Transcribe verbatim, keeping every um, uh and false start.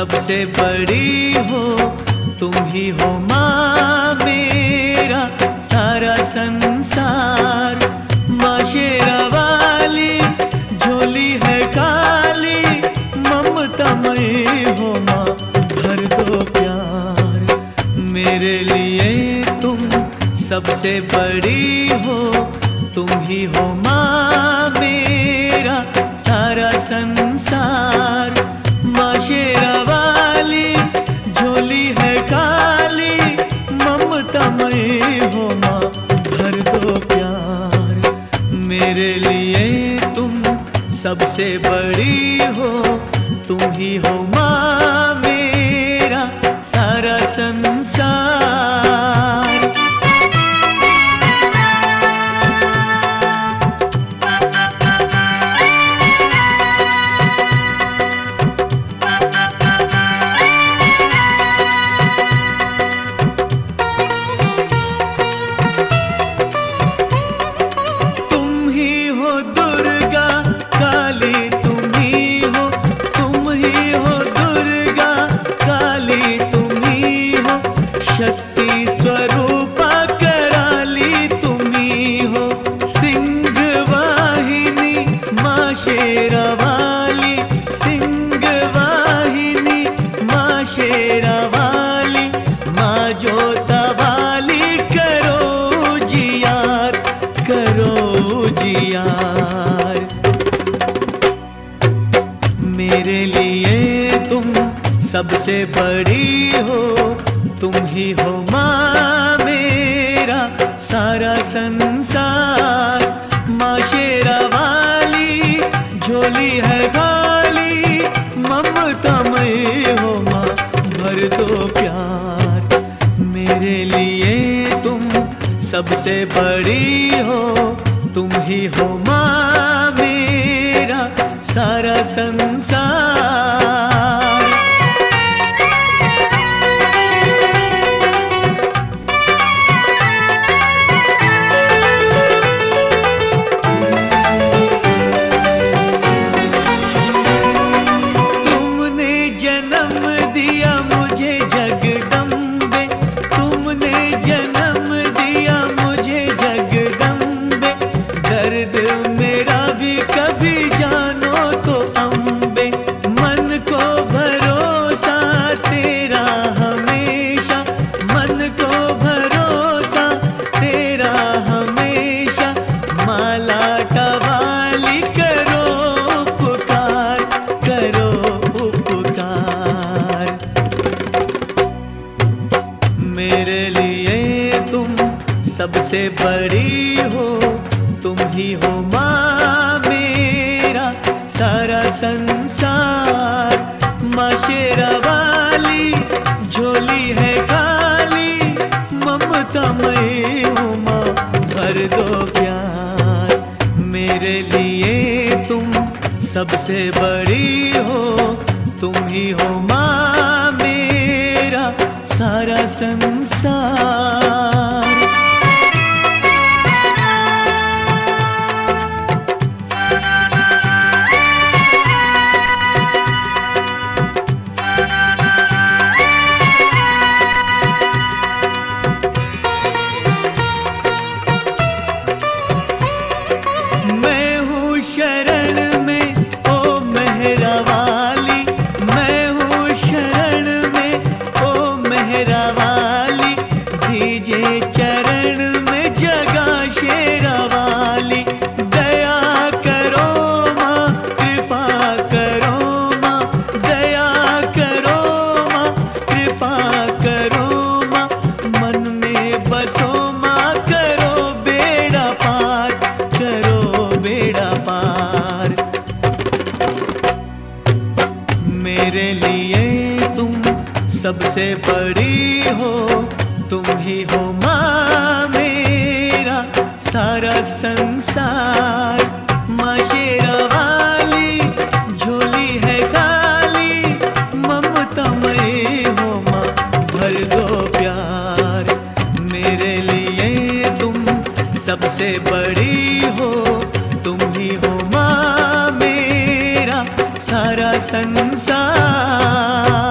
सबसे बड़ी हो तुम ही हो माँ, मेरा सारा संसार। माँ शेरा वाली झोली है खाली, ममता मई हो माँ भर दो प्यार। मेरे लिए तुम सबसे बड़ी हो तुम ही हो माँ, मेरा सारा संसार। माँ शेरा वाली झोली है खाली, ममता मई हो माँ भर दो प्यार। मेरे लिए तुम सबसे बड़ी हो तुम ही हो माँ, मेरा सारा संसार। मेरे लिए तुम सबसे बड़ी हो तुम ही हो माँ, मेरा सारा संसार। माँ शेरा वाली झोली है खाली, ममता मई हो माँ भर दो प्यार। मेरे लिए तुम सबसे बड़ी हो तुम ही हो माँ, मेरा सारा संसार। तुमने जन्म दिया मुझे जगदम्बे, तुमने जन्म दिया मुझे जगदम्बे। दर्द मेरा भी कभी जानो तो अम्बे, मन को भरोसा तेरा हमेशा, मन को भरोसा तेरा हमेशा। माला टवाली करो उपकार, करो उपकार। मेरे लिए तुम सबसे बड़ी हो तुम ही हो माँ, मेरा सारा संसार। माँ शेरा वाली झोली है खाली, ममता मई हूँ माँ भर दो प्यार। मेरे लिए तुम सबसे बड़ी हो तुम ही हो माँ, मेरा सारा संसार। चरण में जगह शेरा वाली, दया करो माँ कृपा करो माँ, दया करो माँ कृपा करो माँ। मन में बसो माँ करो बेड़ा पार, करो बेड़ा पार। मेरे लिए तुम सबसे बड़ी हो तुम ही हो माँ, मेरा सारा संसार। माँ शेरा वाली झोली है खाली, ममता मई हो माँ भर दो प्यार। मेरे लिए तुम सबसे बड़ी हो तुम ही हो माँ, मेरा सारा संसार।